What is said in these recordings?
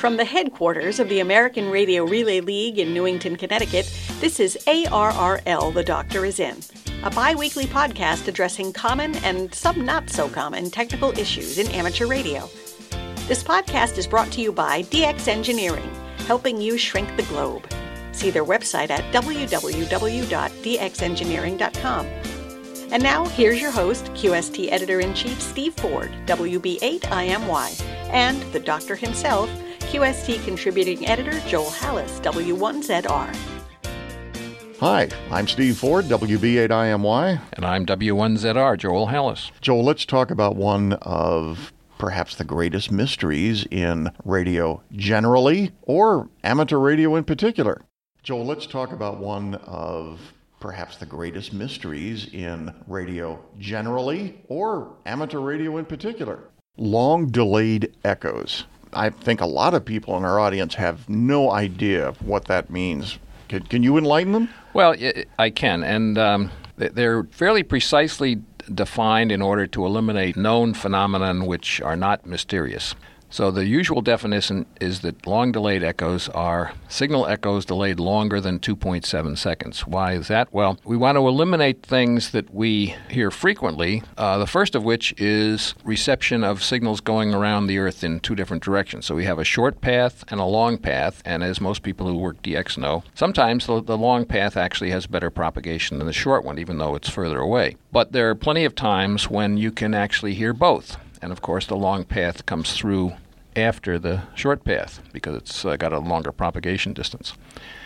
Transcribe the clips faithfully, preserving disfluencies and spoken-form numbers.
From the headquarters of the American Radio Relay League in Newington, Connecticut, this is A R R L, The Doctor Is In, a bi-weekly podcast addressing common and some not-so-common technical issues in amateur radio. This podcast is brought to you by D X Engineering, helping you shrink the globe. See their website at w w w dot d x engineering dot com. And now, here's your host, Q S T Editor-in-Chief Steve Ford, W B eight I M Y, and the Doctor himself, Q S T Contributing Editor Joel Hallis, W one Z R. Hi, I'm Steve Ford, W B eight I M Y. And I'm W one Z R, Joel Hallis. Joel, let's talk about one of perhaps the greatest mysteries in radio generally, or amateur radio in particular. Joel, let's talk about one of perhaps the greatest mysteries in radio generally, or amateur radio in particular. Long-delayed echoes. I think a lot of people in our audience have no idea what that means. Can, can you enlighten them? Well, I can, and um, they're fairly precisely defined in order to eliminate known phenomena which are not mysterious. So the usual definition is that long-delayed echoes are signal echoes delayed longer than two point seven seconds. Why is that? Well, we want to eliminate things that we hear frequently, uh, the first of which is reception of signals going around the Earth in two different directions. So we have a short path and a long path, and as most people who work D X know, sometimes the, the long path actually has better propagation than the short one, even though it's further away. But there are plenty of times when you can actually hear both. And of course, the long path comes through after the short path because it's uh, got a longer propagation distance.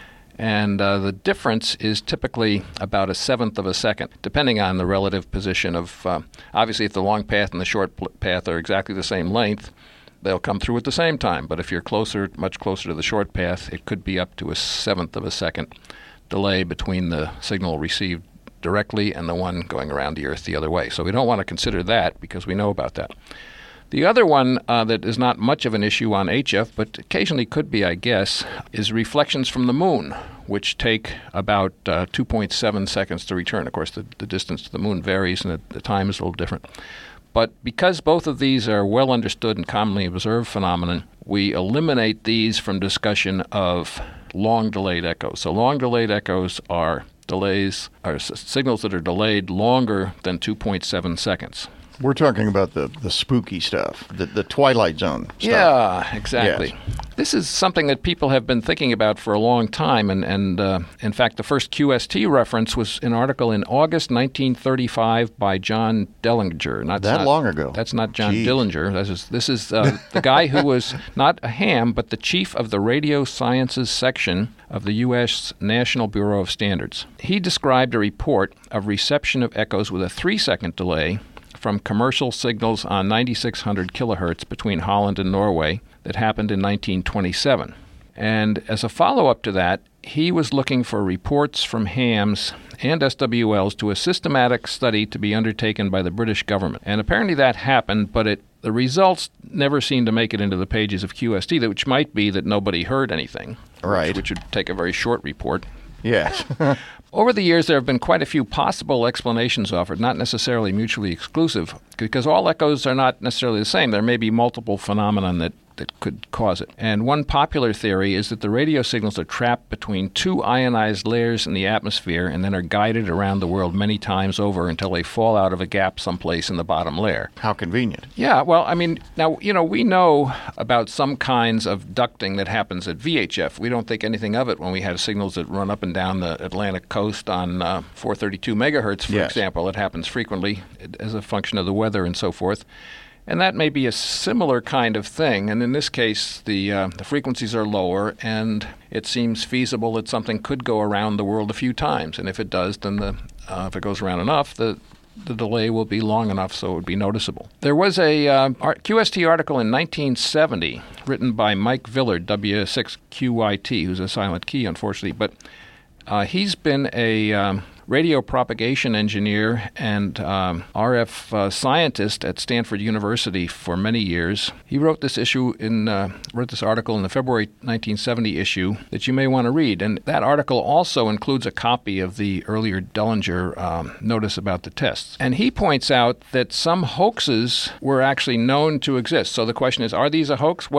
And uh, the difference is typically about a seventh of a second, depending on the relative position of, uh, obviously if the long path and the short path are exactly the same length, they'll come through at the same time. But if you're closer, much closer to the short path, it could be up to a seventh of a second delay between the signal received directly and the one going around the Earth the other way. So we don't want to consider that because we know about that. The other one uh, that is not much of an issue on H F, but occasionally could be, I guess, is reflections from the moon, which take about uh, two point seven seconds to return. Of course, the, the distance to the moon varies and the, the time is a little different. But because both of these are well understood and commonly observed phenomenon, we eliminate these from discussion of long-delayed echoes. So long-delayed echoes are delays, are s- signals that are delayed longer than two point seven seconds. We're talking about the, the spooky stuff, the, the Twilight Zone stuff. Yeah, exactly. Yes. This is something that people have been thinking about for a long time, and, and uh, in fact, the first Q S T reference was an article in August nineteen thirty-five by John Dellinger. Not, that not, long ago? That's not John Jeez. Dillinger. This is, this is uh, the guy who was not a ham, but the chief of the Radio Sciences section of the U S National Bureau of Standards. He described a report of reception of echoes with a three-second delay from commercial signals on ninety-six hundred kilohertz between Holland and Norway that happened in nineteen twenty-seven. And as a follow-up to that, he was looking for reports from hams and S W Ls to a systematic study to be undertaken by the British government. And apparently that happened, but it the results never seemed to make it into the pages of Q S T, which might be that nobody heard anything, right? Which, which would take a very short report. Yes. Over the years, there have been quite a few possible explanations offered, not necessarily mutually exclusive, because all echoes are not necessarily the same. There may be multiple phenomena that, that could cause it. And one popular theory is that the radio signals are trapped between two ionized layers in the atmosphere and then are guided around the world many times over until they fall out of a gap someplace in the bottom layer. How convenient. Yeah, well, I mean, now, you know, we know about some kinds of ducting that happens at V H F. We don't think anything of it when we have signals that run up and down the Atlantic coast on uh, four thirty-two megahertz, for yes. example. It happens frequently as a function of the weather and so forth. And that may be a similar kind of thing. And in this case, the uh, the frequencies are lower, and it seems feasible that something could go around the world a few times. And if it does, then the uh, if it goes around enough, the the delay will be long enough so it would be noticeable. There was a uh, Q S T article in nineteen seventy written by Mike Villard, W six Q Y T, who's a silent key, unfortunately. But uh, he's been a um, radio propagation engineer and um, R F uh, scientist at Stanford University for many years. He wrote this issue in uh, wrote this article in the February nineteen seventy issue that you may want to read. And that article also includes a copy of the earlier Dellinger um, notice about the tests. And he points out that some hoaxes were actually known to exist. So the question is, are these a hoax? Well,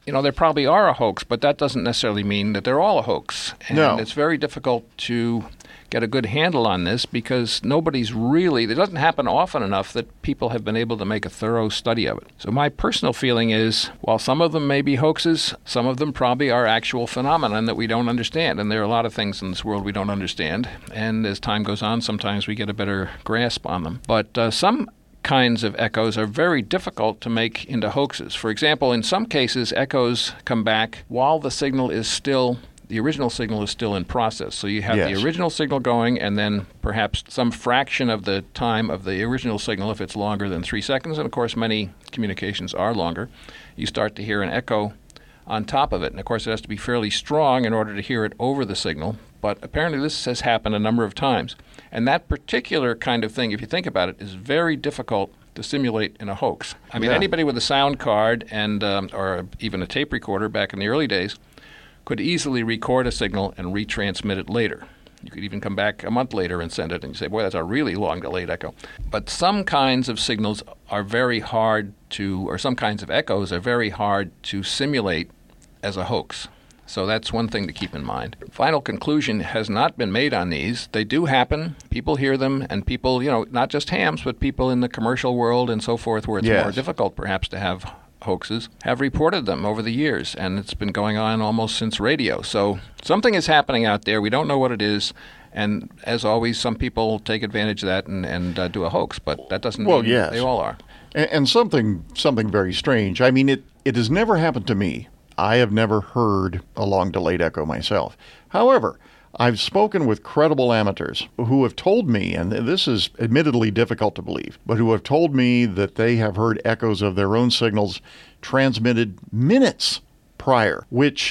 you know, there probably are a hoax, but that doesn't necessarily mean that they're all a hoax. And No. it's very difficult to get a good handle on this because nobody's really, it doesn't happen often enough that people have been able to make a thorough study of it. So my personal feeling is, while some of them may be hoaxes, some of them probably are actual phenomenon that we don't understand. And there are a lot of things in this world we don't understand. And as time goes on, sometimes we get a better grasp on them. But uh, some kinds of echoes are very difficult to make into hoaxes. For example, in some cases, echoes come back while the signal is still the original signal is still in process. So you have Yes. the original signal going, and then perhaps some fraction of the time of the original signal, if it's longer than three seconds, and of course many communications are longer, you start to hear an echo on top of it. And of course it has to be fairly strong in order to hear it over the signal. But apparently this has happened a number of times. And that particular kind of thing, if you think about it, is very difficult to simulate in a hoax. I mean, Yeah. anybody with a sound card and um, or even a tape recorder back in the early days could easily record a signal and retransmit it later. You could even come back a month later and send it and you say, boy, that's a really long delayed echo. But some kinds of signals are very hard to, or some kinds of echoes are very hard to simulate as a hoax. So that's one thing to keep in mind. Final conclusion has not been made on these. They do happen. People hear them, and people, you know, not just hams, but people in the commercial world and so forth, where it's Yes. more difficult perhaps to have hoaxes, have reported them over the years, and it's been going on almost since radio. So something is happening out there. We don't know what it is, and as always, some people take advantage of that and, and uh, do a hoax, but that doesn't Well, mean yes. they all are. And, and something something very strange. I mean, it, it has never happened to me. I have never heard a long delayed echo myself. However, I've spoken with credible amateurs who have told me, and this is admittedly difficult to believe, but who have told me that they have heard echoes of their own signals transmitted minutes prior, which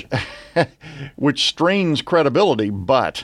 which strains credibility, but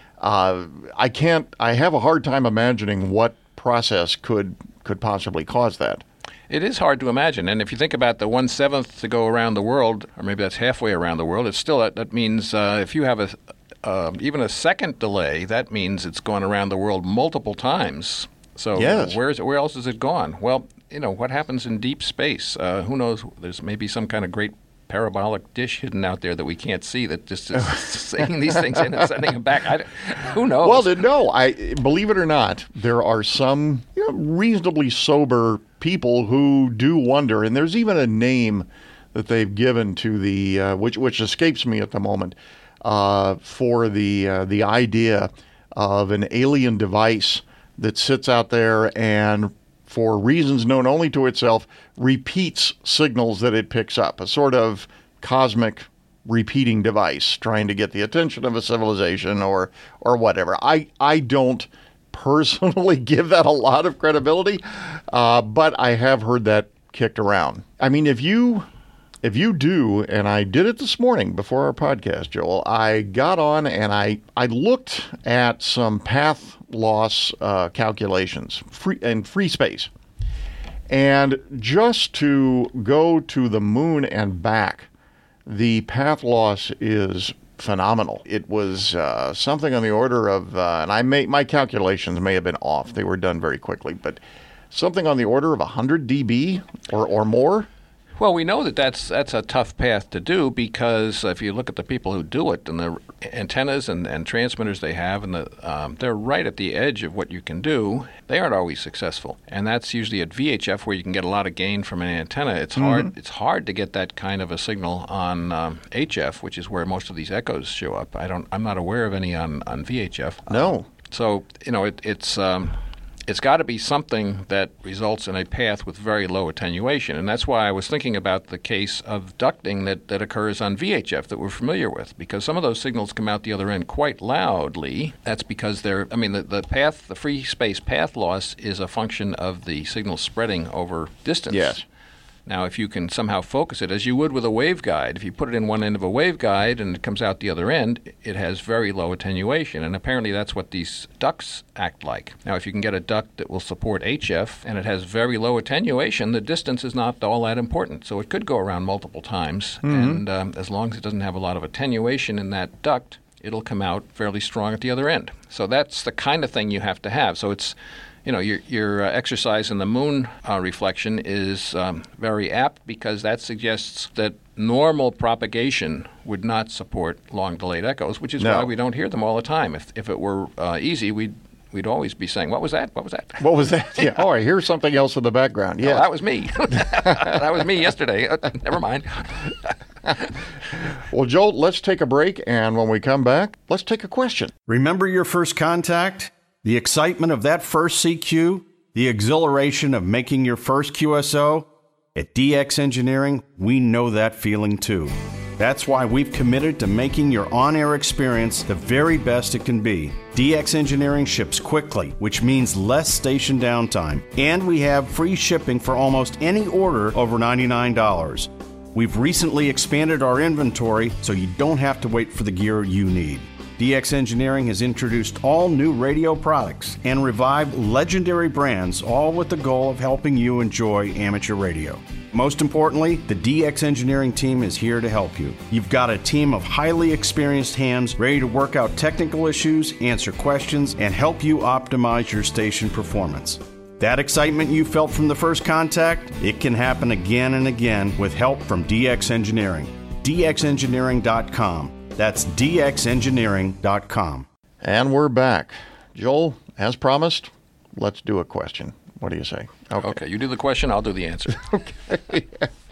uh, I can't, I have a hard time imagining what process could could possibly cause that. It is hard to imagine, and if you think about the one-seventh to go around the world, or maybe that's halfway around the world, it's still, that, that means uh, if you have a uh, even a second delay, that means it's gone around the world multiple times. So Yes. where is it, where else has it gone? Well, you know, what happens in deep space? Uh, who knows? There's maybe some kind of great parabolic dish hidden out there that we can't see that just is saying these things in and sending them back. I, who knows? Well, then, no, I believe it or not, there are some you know, reasonably sober people who do wonder, and there's even a name that they've given to the uh, which which escapes me at the moment uh, for the uh, the idea of an alien device that sits out there and, for reasons known only to itself, repeats signals that it picks up, a sort of cosmic repeating device trying to get the attention of a civilization or or whatever. I, I don't personally give that a lot of credibility, uh, but I have heard that kicked around. I mean, if you if you do, and I did it this morning before our podcast, Joel, I got on and I, I looked at some path loss uh, calculations free, in free space. And just to go to the moon and back, the path loss is phenomenal. It was uh, something on the order of, uh, and I may, my calculations may have been off. They were done very quickly, but something on the order of one hundred decibels or, or more. Well, we know that that's that's a tough path to do because if you look at the people who do it and the antennas and, and transmitters they have, and the um, they're right at the edge of what you can do. They aren't always successful, and that's usually at V H F where you can get a lot of gain from an antenna. It's Mm-hmm. hard. It's hard to get that kind of a signal on um, H F, which is where most of these echoes show up. I don't. I'm not aware of any on, on V H F. No. So you know, it, it's. Um, It's got to be something that results in a path with very low attenuation. And that's why I was thinking about the case of ducting that, that occurs on V H F that we're familiar with, because some of those signals come out the other end quite loudly. That's because they're, I mean, the, the path, the free space path loss is a function of the signal spreading over distance. Yes. Now, if you can somehow focus it, as you would with a waveguide, if you put it in one end of a waveguide and it comes out the other end, it has very low attenuation. And apparently that's what these ducts act like. Now, if you can get a duct that will support H F and it has very low attenuation, the distance is not all that important. So it could go around multiple times. Mm-hmm. And um, as long as it doesn't have a lot of attenuation in that duct, it'll come out fairly strong at the other end. So that's the kind of thing you have to have. So it's you know, your, your uh, exercise in the moon uh, reflection is um, very apt because that suggests that normal propagation would not support long-delayed echoes, which is no. why we don't hear them all the time. If if it were uh, easy, we'd we'd always be saying, "What was that? What was that? What was that?" Yeah. Oh, I hear something else in the background. Yeah, oh, that was me. That was me yesterday. Uh, never mind. Well, Joel, let's take a break, and when we come back, let's take a question. Remember your first contact? The excitement of that first C Q? The exhilaration of making your first Q S O? At D X Engineering, we know that feeling too. That's why we've committed to making your on-air experience the very best it can be. D X Engineering ships quickly, which means less station downtime, and we have free shipping for almost any order over ninety-nine dollars. We've recently expanded our inventory, so you don't have to wait for the gear you need. D X Engineering has introduced all new radio products and revived legendary brands, all with the goal of helping you enjoy amateur radio. Most importantly, the D X Engineering team is here to help you. You've got a team of highly experienced hands ready to work out technical issues, answer questions, and help you optimize your station performance. That excitement you felt from the first contact, it can happen again and again with help from D X Engineering. D X engineering dot com. That's D X engineering dot com. And we're back. Joel, as promised, let's do a question. What do you say? Okay, okay you do the question, I'll do the answer. Okay.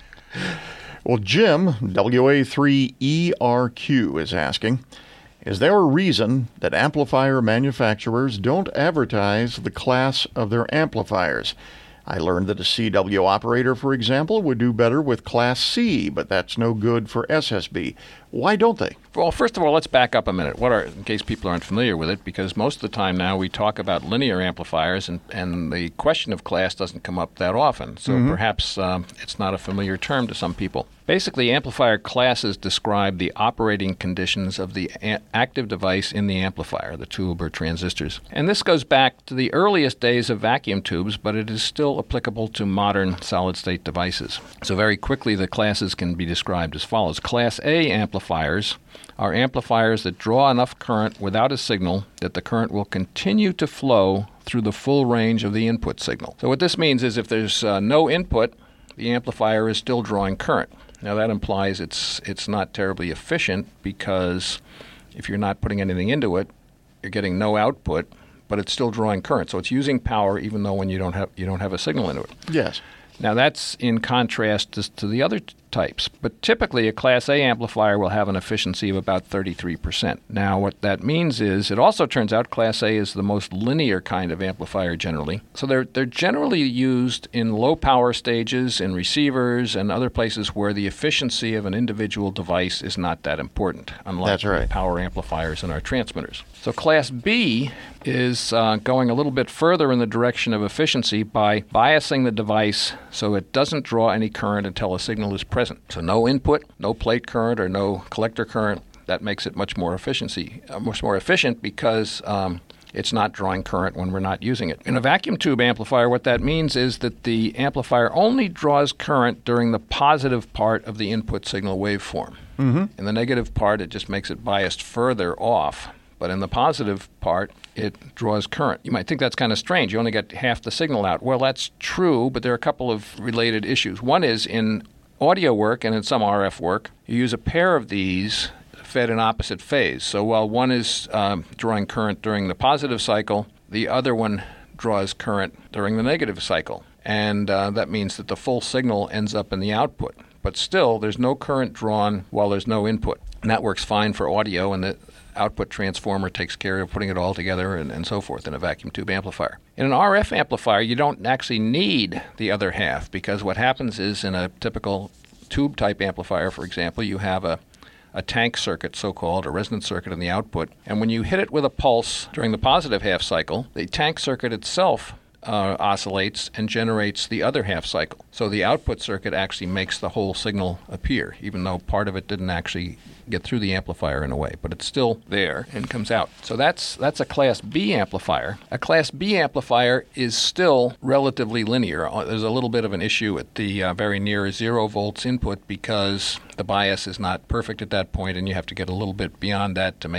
Well, Jim, W A three E R Q, is asking, is there a reason that amplifier manufacturers don't advertise the class of their amplifiers? I learned that a C W operator, for example, would do better with Class C, but that's no good for S S B. Why don't they? Well, first of all, let's back up a minute. What are, in case people aren't familiar with it, because most of the time now we talk about linear amplifiers, and, and the question of class doesn't come up that often. So mm-hmm. perhaps um, it's not a familiar term to some people. Basically, amplifier classes describe the operating conditions of the a- active device in the amplifier, the tube or transistors. And this goes back to the earliest days of vacuum tubes, but it is still applicable to modern solid-state devices. So very quickly, the classes can be described as follows. Class A amplifiers are amplifiers that draw enough current without a signal that the current will continue to flow through the full range of the input signal. So what this means is if there's uh, no input, the amplifier is still drawing current. Now that implies it's it's not terribly efficient because if you're not putting anything into it, you're getting no output, but it's still drawing current. So it's using power even though when you don't have you don't have a signal into it. Yes. Now that's in contrast to, to the other t- types. But typically a Class A amplifier will have an efficiency of about thirty-three percent. Now what that means is it also turns out Class A is the most linear kind of amplifier generally. So they're they're generally used in low power stages, in receivers, and other places where the efficiency of an individual device is not that important, unlike That's right. the power amplifiers in our transmitters. So Class B is uh, going a little bit further in the direction of efficiency by biasing the device so it doesn't draw any current until a signal is present. So no input, no plate current, or no collector current. That makes it much more efficiency, uh, much more efficient because um, it's not drawing current when we're not using it. In a vacuum tube amplifier, what that means is that the amplifier only draws current during the positive part of the input signal waveform. Mm-hmm. In the negative part, it just makes it biased further off. But in the positive part, it draws current. You might think that's kind of strange. You only get half the signal out. Well, that's true, but there are a couple of related issues. One is in audio work and in some R F work, you use a pair of these fed in opposite phase. So while one is um, drawing current during the positive cycle, the other one draws current during the negative cycle. And uh, that means that the full signal ends up in the output. But still, there's no current drawn while there's no input. And that works fine for audio, and the output transformer takes care of putting it all together and, and so forth in a vacuum tube amplifier. In an R F amplifier, you don't actually need the other half because what happens is in a typical tube-type amplifier, for example, you have a, a tank circuit, so-called, a resonance circuit in the output. And when you hit it with a pulse during the positive half cycle, the tank circuit itself Uh, oscillates and generates the other half cycle. So the output circuit actually makes the whole signal appear, even though part of it didn't actually get through the amplifier in a way, but it's still there and comes out. So that's that's a Class B amplifier. A Class B amplifier is still relatively linear. There's a little bit of an issue at the uh, very near zero volts input because the bias is not perfect at that point, and you have to get a little bit beyond that to make it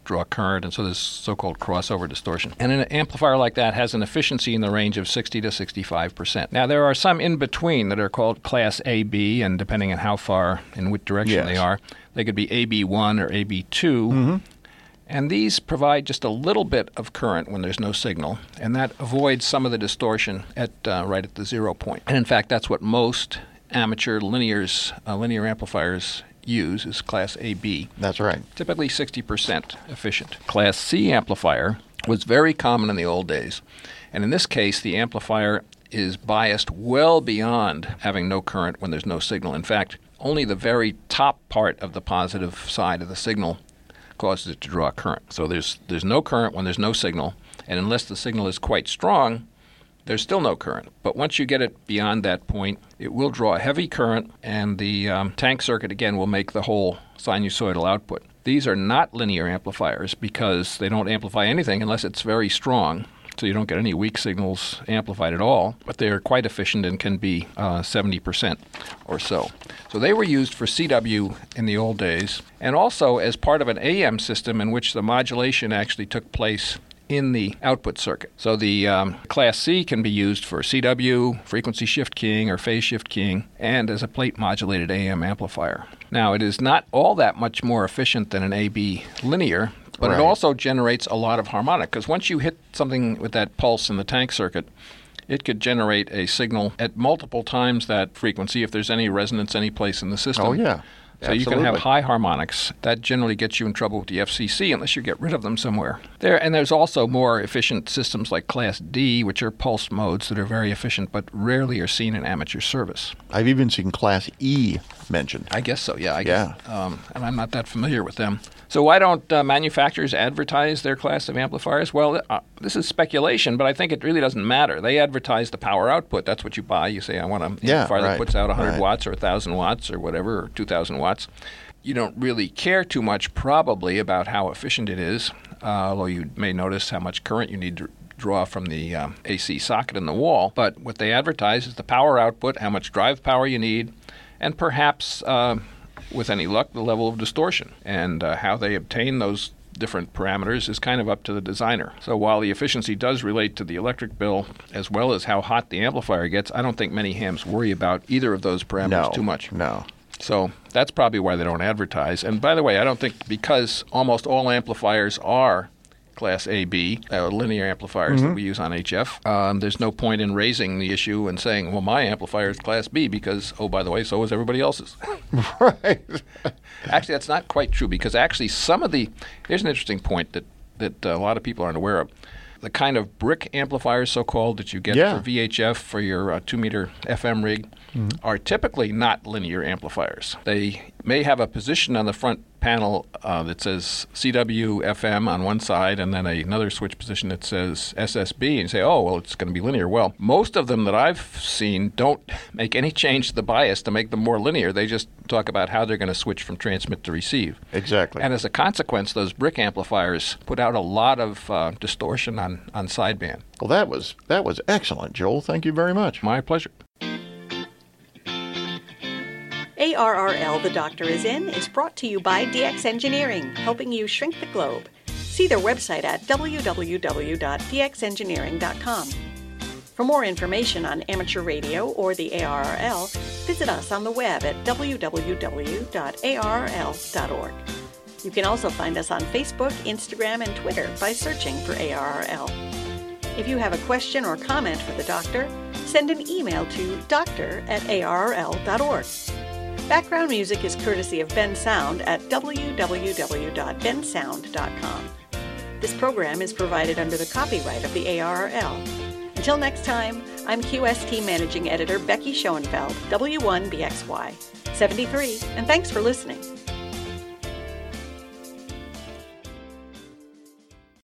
draw current, and so there's so-called crossover distortion. And an amplifier like that has an efficiency in the range of sixty to sixty-five percent. Now, there are some in between that are called Class A B, and depending on how far in which direction yes. they are, they could be A B one or A B two. Mm-hmm. And these provide just a little bit of current when there's no signal, and that avoids some of the distortion at uh, right at the zero point. And in fact, that's what most amateur linears, uh, linear amplifiers use, is Class A B. That's right. Typically sixty percent efficient. Class C amplifier was very common in the old days, and in this case, the amplifier is biased well beyond having no current when there's no signal. In fact, only the very top part of the positive side of the signal causes it to draw current. So there's there's no current when there's no signal, and unless the signal is quite strong, there's still no current. But once you get it beyond that point, it will draw a heavy current, and the um, tank circuit, again, will make the whole sinusoidal output. These are not linear amplifiers because they don't amplify anything unless it's very strong, so you don't get any weak signals amplified at all, but they are quite efficient and can be uh, seventy percent or so. So they were used for C W in the old days, and also as part of an A M system in which the modulation actually took place in the output circuit. So the um, Class C can be used for C W, frequency shift keying, or phase shift keying, and as a plate-modulated A M amplifier. Now, it is not all that much more efficient than an A B linear, but right. It also generates a lot of harmonic, because once you hit something with that pulse in the tank circuit, it could generate a signal at multiple times that frequency if there's any resonance any place in the system. Oh, yeah. So Absolutely. You can have high harmonics. That generally gets you in trouble with the F C C unless you get rid of them somewhere. There, and there's also more efficient systems like Class D, which are pulse modes that are very efficient but rarely are seen in amateur service. I've even seen Class E mentioned. I guess so, yeah. I yeah. Guess, um, and I'm not that familiar with them. So why don't uh, manufacturers advertise their class of amplifiers? Well, uh, this is speculation, but I think it really doesn't matter. They advertise the power output. That's what you buy. You say, I want an yeah, amplifier right, that puts out one hundred right. watts or one thousand watts or whatever, or two thousand watts. You don't really care too much probably about how efficient it is, uh, although you may notice how much current you need to draw from the um, A C socket in the wall. But what they advertise is the power output, how much drive power you need, and perhaps, uh, with any luck, the level of distortion. And uh, how they obtain those different parameters is kind of up to the designer. So while the efficiency does relate to the electric bill as well as how hot the amplifier gets, I don't think many hams worry about either of those parameters no, too much. No. So that's probably why they don't advertise. And by the way, I don't think because almost all amplifiers are Class A B, uh, linear amplifiers mm-hmm. that we use on H F, um, there's no point in raising the issue and saying, well, my amplifier is Class B because, oh, by the way, so is everybody else's. Right. Actually, that's not quite true because actually some of the – here's an interesting point that, that uh, a lot of people aren't aware of. The kind of brick amplifiers, so-called, that you get yeah. for V H F for your uh, two-meter F M rig mm-hmm. are typically not linear amplifiers. They may have a position on the front panel uh, that says C W F M on one side and then another switch position that says S S B, and you say, oh, well, it's going to be linear. Well, most of them that I've seen don't make any change to the bias to make them more linear. They just talk about how they're going to switch from transmit to receive. Exactly. And as a consequence, those brick amplifiers put out a lot of uh, distortion on, on sideband. Well, that was that was excellent, Joel. Thank you very much. My pleasure. A R R L, The Doctor Is In, is brought to you by D X Engineering, helping you shrink the globe. See their website at w w w dot d x engineering dot com. For more information on amateur radio or the A R R L, visit us on the web at w w w dot a r r l dot org. You can also find us on Facebook, Instagram, and Twitter by searching for A R R L. If you have a question or comment for the doctor, send an email to doctor at a r r l dot org. Background music is courtesy of Ben Sound at w w w dot ben sound dot com. This program is provided under the copyright of the A R R L. Until next time, I'm Q S T Managing Editor Becky Schoenfeld, W one B X Y seventy-three, and thanks for listening.